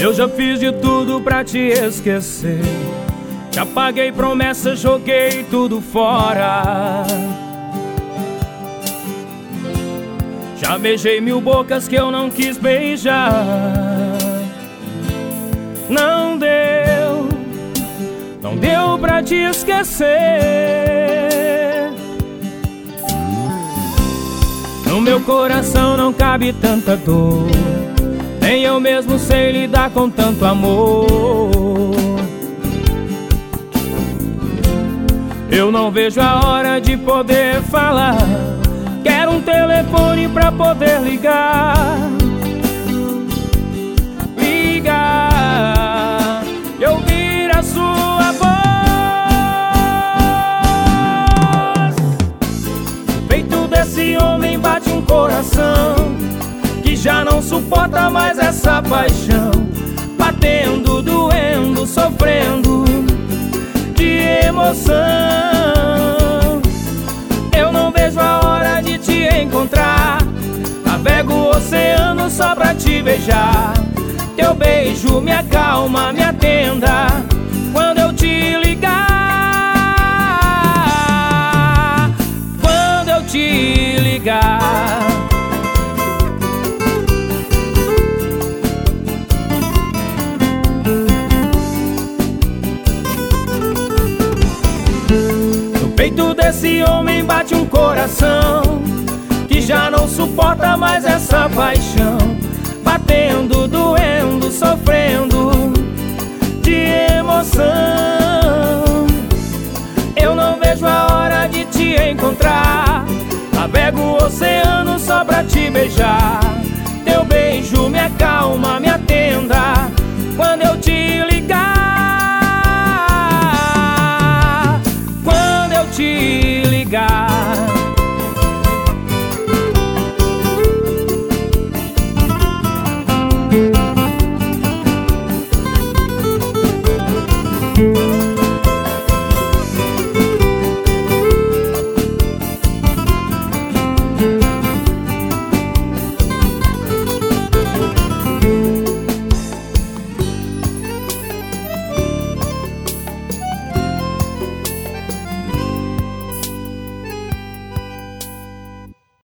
Eu já fiz de tudo pra te esquecer. Já paguei promessas, joguei tudo fora. Já beijei 1000 bocas que eu não quis beijar. Não deu pra te esquecer. No meu coração não cabe tanta dor, nem eu mesmo sei lidar com tanto amor. Eu não vejo a hora de poder falar. Quero um telefone pra poder ligar. Ligar e ouvir a sua voz. No peito desse homem bate um coração que já não suporta mais essa paixão. Batendo, doendo, sofrendo de emoção. Eu não vejo a hora de te encontrar. Navego o oceano só pra te beijar. Teu beijo me acalma, me atenda quando eu te ligar. Quando eu te ligar. No peito desse homem bate um coração que já não suporta mais essa paixão. Batendo, doendo, sofrendo de emoção. Eu não vejo a hora de te encontrar. Navego o oceano só pra te beijar. Teu beijo me acalma, me atenda quando eu te ligar. Quando eu te ligar.